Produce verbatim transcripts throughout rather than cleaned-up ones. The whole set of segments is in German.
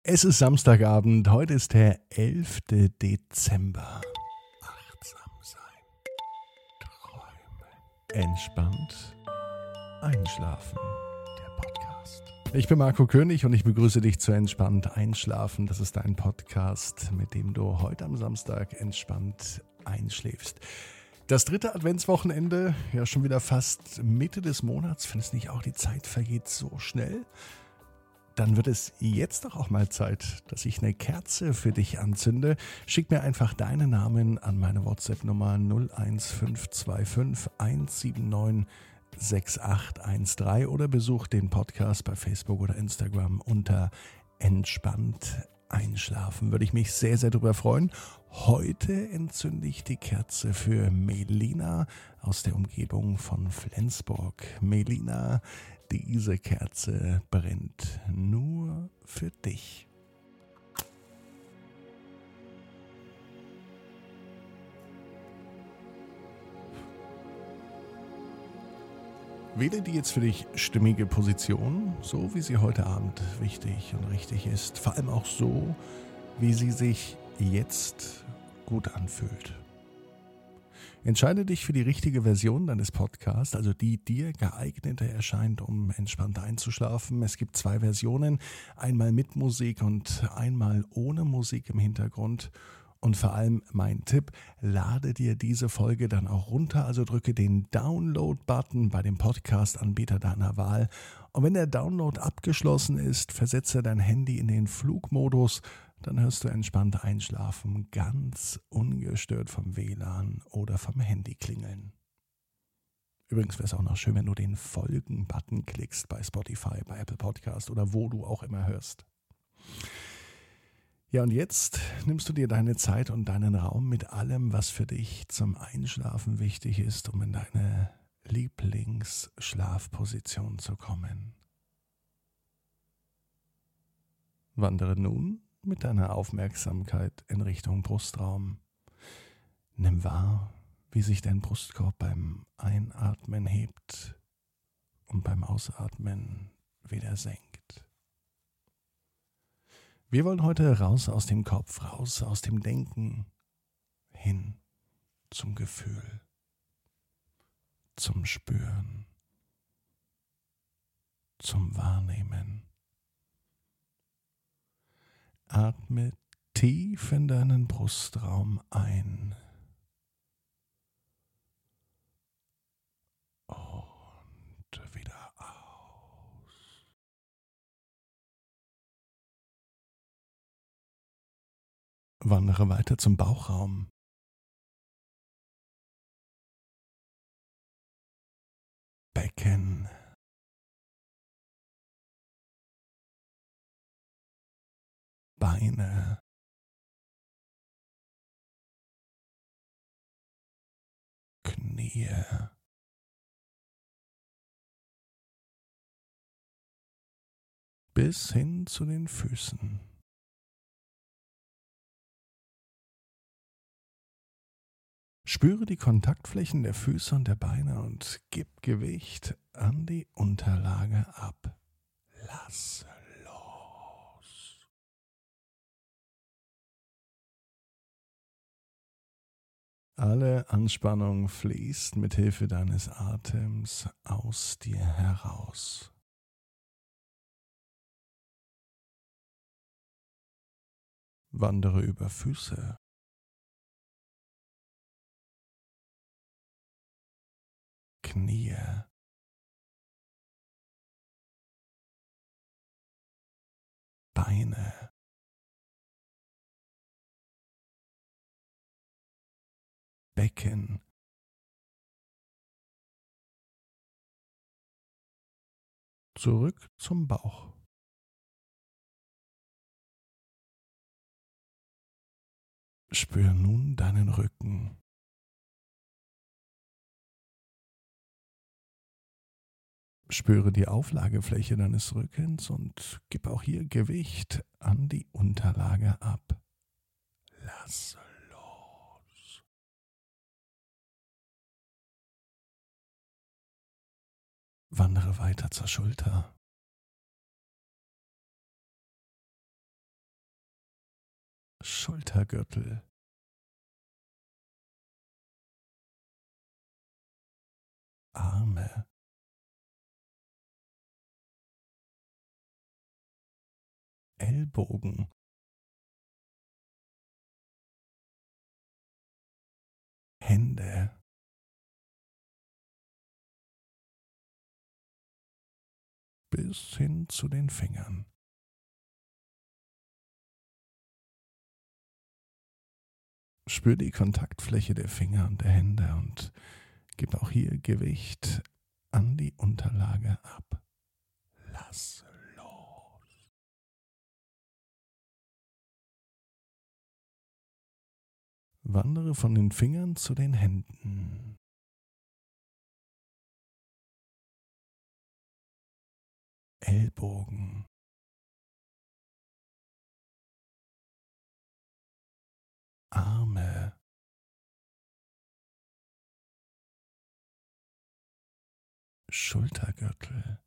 Es ist Samstagabend, heute ist der elfte Dezember. Achtsam sein, träumen, entspannt, einschlafen, der Podcast. Ich bin Marco König und ich begrüße dich zu Entspannt Einschlafen. Das ist ein Podcast, mit dem du heute am Samstag entspannt einschläfst. Das dritte Adventswochenende, ja schon wieder fast Mitte des Monats. Findest du nicht auch, die Zeit vergeht so schnell? Dann wird es jetzt doch auch mal Zeit, dass ich eine Kerze für dich anzünde. Schick mir einfach deinen Namen an meine WhatsApp-Nummer null eins fünf zwei fünf eins sieben neun sechs acht eins drei oder besuch den Podcast bei Facebook oder Instagram unter Entspannt Einschlafen. Würde ich mich sehr, sehr darüber freuen. Heute entzünde ich die Kerze für Melina aus der Umgebung von Flensburg. Melina, diese Kerze brennt nur für dich. Wähle die jetzt für dich stimmige Position, so wie sie heute Abend wichtig und richtig ist. Vor allem auch so, wie sie sich jetzt gut anfühlt. Entscheide dich für die richtige Version deines Podcasts, also die dir geeignete erscheint, um entspannt einzuschlafen. Es gibt zwei Versionen, einmal mit Musik und einmal ohne Musik im Hintergrund. Und vor allem mein Tipp, lade dir diese Folge dann auch runter, also drücke den Download-Button bei dem Podcast-Anbieter deiner Wahl. Und wenn der Download abgeschlossen ist, versetze dein Handy in den Flugmodus, dann hörst du entspannt einschlafen, ganz ungestört vom W L A N oder vom Handy klingeln. Übrigens wäre es auch noch schön, wenn du den Folgen-Button klickst bei Spotify, bei Apple Podcast oder wo du auch immer hörst. Ja, und jetzt nimmst du dir deine Zeit und deinen Raum mit allem, was für dich zum Einschlafen wichtig ist, um in deine Lieblingsschlafposition zu kommen. Wandere nun mit deiner Aufmerksamkeit in Richtung Brustraum. Nimm wahr, wie sich dein Brustkorb beim Einatmen hebt und beim Ausatmen wieder senkt. Wir wollen heute raus aus dem Kopf, raus aus dem Denken, hin zum Gefühl, zum Spüren, zum Wahrnehmen. Atme tief in deinen Brustraum ein und wieder aus. Wandere weiter zum Bauchraum. Becken. Beine. Knie. Bis hin zu den Füßen. Spüre die Kontaktflächen der Füße und der Beine und gib Gewicht an die Unterlage ab. Lass los. Alle Anspannung fließt mit Hilfe deines Atems aus dir heraus. Wandere über Füße. Knie, Beine, Becken, zurück zum Bauch. Spür nun deinen Rücken. Spüre die Auflagefläche deines Rückens und gib auch hier Gewicht an die Unterlage ab. Lass los. Wandere weiter zur Schulter. Schultergürtel, Arme, Ellbogen, Hände, bis hin zu den Fingern. Spür die Kontaktfläche der Finger und der Hände und gib auch hier Gewicht an die Unterlage ab. Lass los. Wandere von den Fingern zu den Händen. Ellbogen. Arme. Schultergürtel.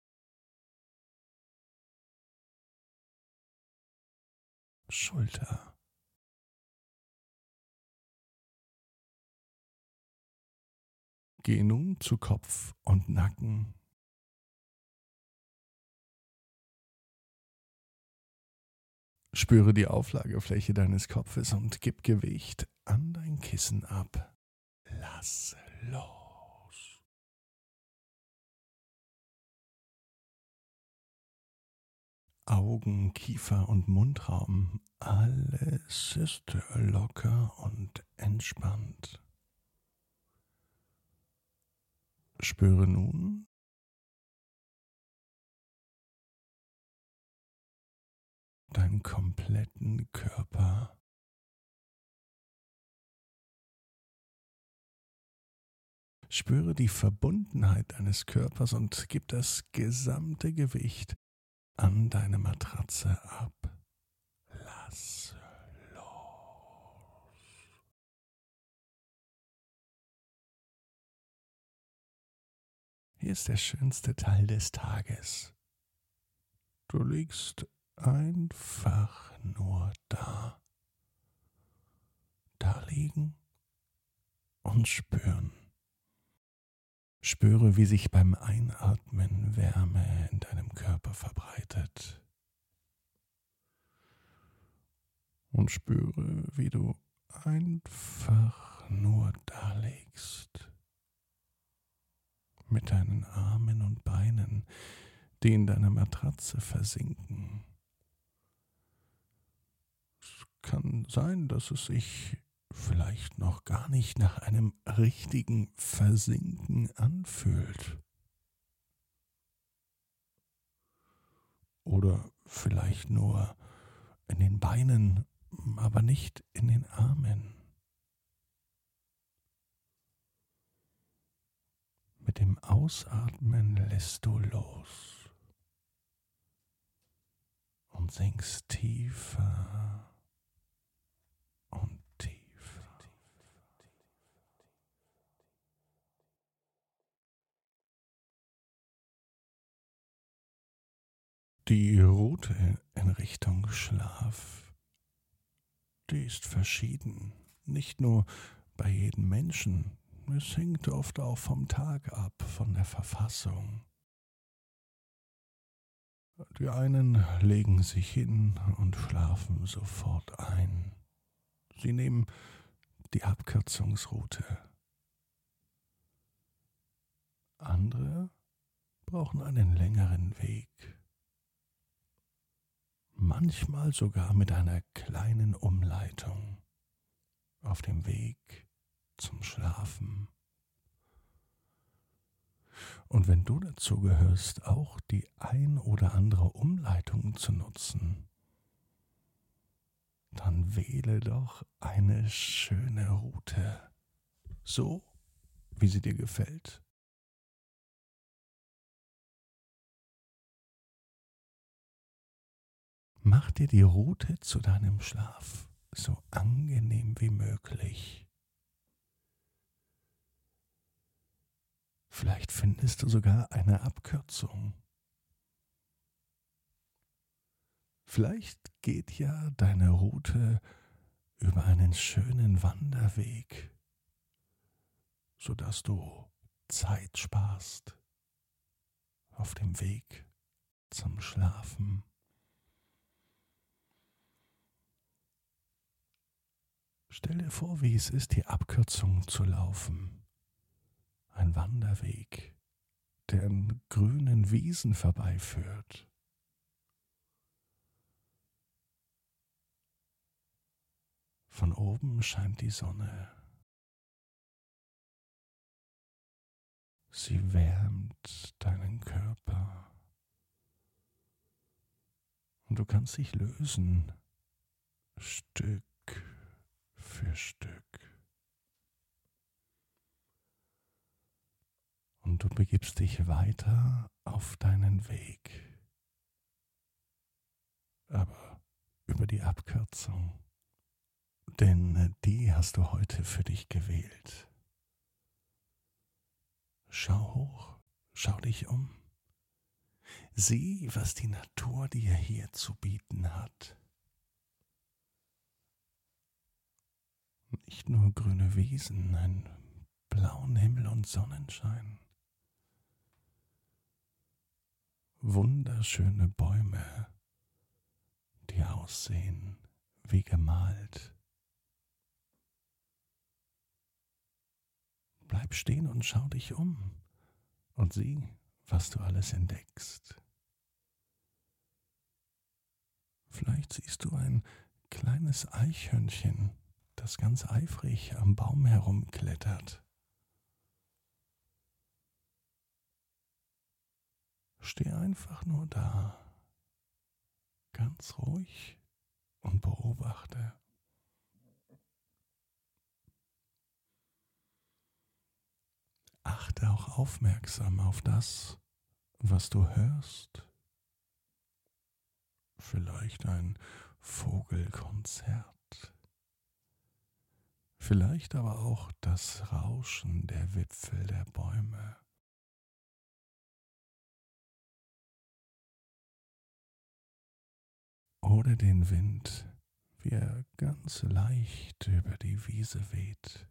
Schulter. Geh nun zu Kopf und Nacken. Spüre die Auflagefläche deines Kopfes und gib Gewicht an dein Kissen ab. Lass los. Augen, Kiefer und Mundraum, alles ist locker und entspannt. Spüre nun deinen kompletten Körper. Spüre die Verbundenheit deines Körpers und gib das gesamte Gewicht an deine Matratze ab. Lass los. Hier ist der schönste Teil des Tages. Du liegst einfach nur da. Da liegen und spüren. Spüre, wie sich beim Einatmen Wärme in deinem Körper verbreitet. Und spüre, wie du einfach nur da liegst. Mit deinen Armen und Beinen, die in deiner Matratze versinken. Es kann sein, dass es sich vielleicht noch gar nicht nach einem richtigen Versinken anfühlt. Oder vielleicht nur in den Beinen, aber nicht in den Armen. Mit dem Ausatmen lässt du los und sinkst tiefer und tiefer. Die Route in Richtung Schlaf, die ist verschieden. Nicht nur bei jedem Menschen. Es hängt oft auch vom Tag ab, von der Verfassung. Die einen legen sich hin und schlafen sofort ein. Sie nehmen die Abkürzungsroute. Andere brauchen einen längeren Weg. Manchmal sogar mit einer kleinen Umleitung auf dem Weg zum Schlafen. Und wenn du dazu gehörst, auch die ein oder andere Umleitung zu nutzen, dann wähle doch eine schöne Route, so wie sie dir gefällt. Mach dir die Route zu deinem Schlaf so angenehm wie möglich. Vielleicht findest du sogar eine Abkürzung. Vielleicht geht ja deine Route über einen schönen Wanderweg, sodass du Zeit sparst auf dem Weg zum Schlafen. Stell dir vor, wie es ist, die Abkürzung zu laufen. Ein Wanderweg, der an grünen Wiesen vorbeiführt. Von oben scheint die Sonne. Sie wärmt deinen Körper. Und du kannst dich lösen, Stück für Stück. Und du begibst dich weiter auf deinen Weg. Aber über die Abkürzung. Denn die hast du heute für dich gewählt. Schau hoch, schau dich um. Sieh, was die Natur dir hier zu bieten hat. Nicht nur grüne Wiesen, einen blauen Himmel und Sonnenschein. Wunderschöne Bäume, die aussehen wie gemalt. Bleib stehen und schau dich um und sieh, was du alles entdeckst. Vielleicht siehst du ein kleines Eichhörnchen, das ganz eifrig am Baum herumklettert. Steh einfach nur da, ganz ruhig und beobachte. Achte auch aufmerksam auf das, was du hörst. Vielleicht ein Vogelkonzert. Vielleicht aber auch das Rauschen der Wipfel der Bäume. Oder den Wind, wie er ganz leicht über die Wiese weht.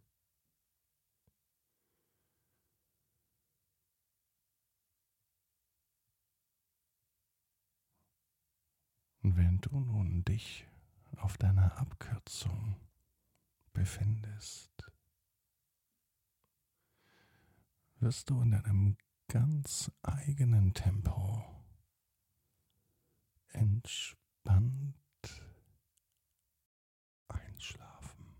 Und während du nun dich auf deiner Abkürzung befindest, wirst du in deinem ganz eigenen Tempo entspannt einschlafen.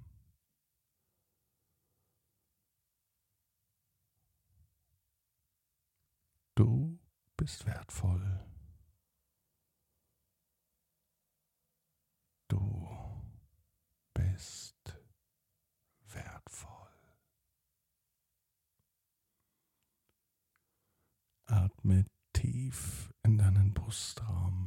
Du bist wertvoll. Du bist wertvoll. Atme tief in deinen Brustraum.